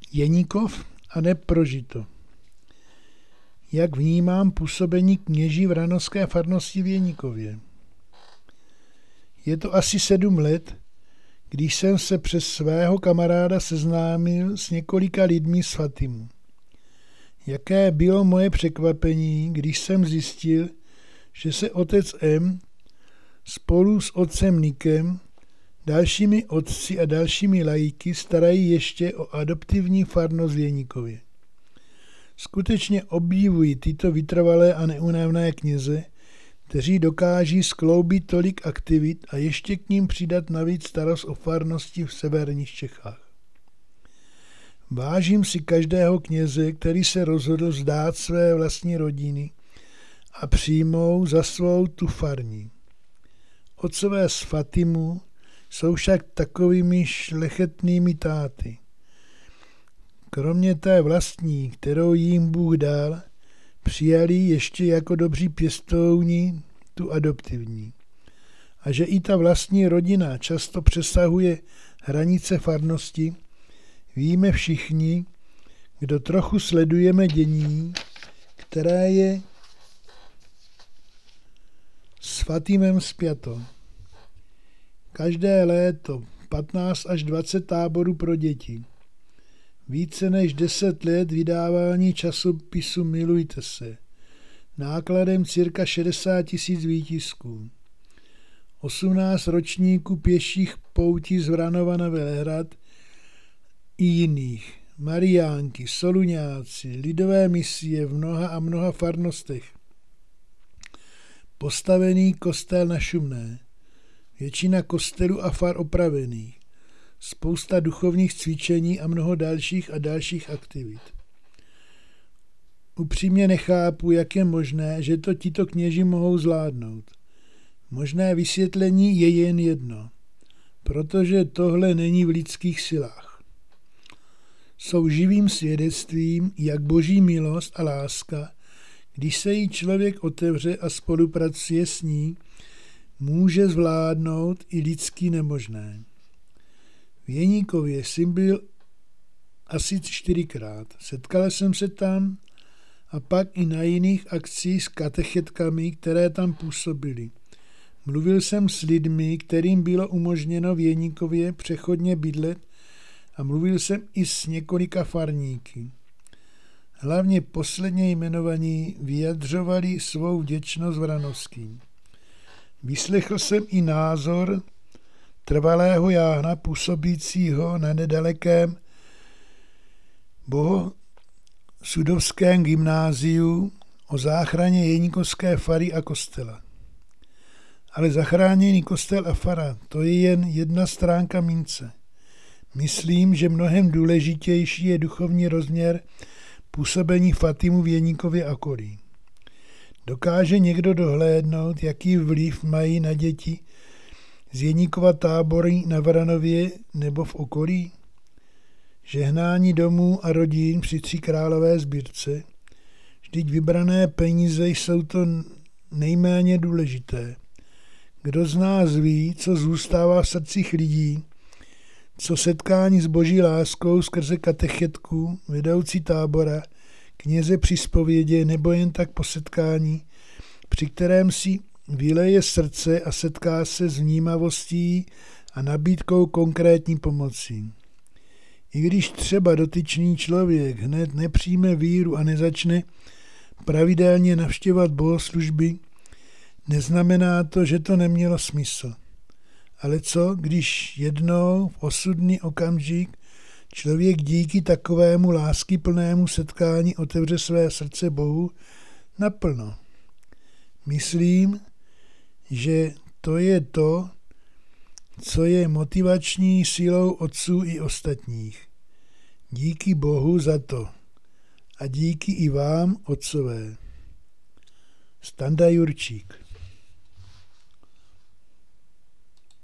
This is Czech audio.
Jeníkov a neprožito. Jak vnímám působení kněží v ranovské farnosti v Jeníkově? Je to asi 7 let, když jsem se přes svého kamaráda seznámil s několika lidmi z Fatimu. Jaké bylo moje překvapení, když jsem zjistil, že se otec M spolu s otcem Nikem, dalšími otci a dalšími laiky starají ještě o adoptivní farnost v Jeníkově. Skutečně obdivuji tyto vytrvalé a neúnavné kněze, kteří dokáží skloubit tolik aktivit a ještě k ním přidat navíc starost o farnosti v severních Čechách. Vážím si každého kněze, který se rozhodl vzdát své vlastní rodiny a přijmou za svou tu farní. Otcové z Fatimu jsou však takovými šlechetnými táty. Kromě té vlastní, kterou jim Bůh dal, přijali ještě jako dobří pěstouni tu adoptivní. A že i ta vlastní rodina často přesahuje hranice farnosti, víme všichni, kdo trochu sledujeme dění, které je s Fatimem spjato. Každé léto 15 až 20 táborů pro děti. Více než 10 let vydávání časopisu Milujte se. Nákladem cirka 60 000 výtisků. 18 ročníků pěších poutí z Vranova na Velehrad i jiných. Mariánky, Soluňáci, lidové misie v mnoha a mnoha farnostech. Postavený kostel na Šumné. Většina kostelů a far opravených. Spousta duchovních cvičení a mnoho dalších a dalších aktivit. Upřímně nechápu, jak je možné, že to tito kněži mohou zvládnout. Možné vysvětlení je jen jedno, protože tohle není v lidských silách. Jsou živým svědectvím, jak boží milost a láska, když se jí člověk otevře a spolupracuje s ní, může zvládnout i lidský nemožné. V Jeníkově jsem byl asi 4krát. Setkal jsem se tam a pak i na jiných akcích s katechetkami, které tam působily. Mluvil jsem s lidmi, kterým bylo umožněno v Jeníkově přechodně bydlet a mluvil jsem i s několika farníky. Hlavně posledně jmenovaní vyjadřovali svou vděčnost Vranovským. Vyslechl jsem i názor trvalého jáhna působícího na nedalekém bohosudovském gymnáziu o záchraně Jeníkovské fary a kostela. Ale zachráněný kostel a fara, to je jen jedna stránka mince. Myslím, že mnohem důležitější je duchovní rozměr působení Fatimu v Jeníkově okolí. Dokáže někdo dohlédnout, jaký vliv mají na děti z Jeníkova tábory na Vranově nebo v okolí? Žehnání domů a rodin při 3 králové sbírce. Vždyť vybrané peníze jsou to nejméně důležité. Kdo z nás ví, co zůstává v srdcích lidí, co setkání s boží láskou skrze katechetku, vedoucí tábora, kněze při zpovědě nebo jen tak po setkání, při kterém si vyleje srdce a setká se s vnímavostí a nabídkou konkrétní pomoci. I když třeba dotyčný člověk hned nepřijme víru a nezačne pravidelně navštěvovat bohoslužby, neznamená to, že to nemělo smysl. Ale co, když jednou v osudný okamžik člověk díky takovému láskyplnému setkání otevře své srdce Bohu naplno? Myslím, že to je to, co je motivační silou otců i ostatních. Díky Bohu za to. A díky i vám, otcové. Standa Jurčík.